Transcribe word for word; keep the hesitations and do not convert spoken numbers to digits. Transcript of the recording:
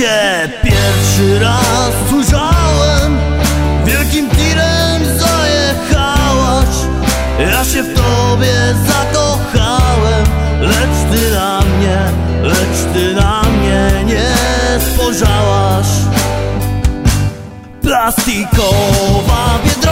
Cię pierwszy raz ujrzałem, wielkim tirem zajechałaś. Ja się w tobie zakochałem, lecz ty na mnie, lecz ty na mnie nie spojrzałaś. Plastikowa biedronka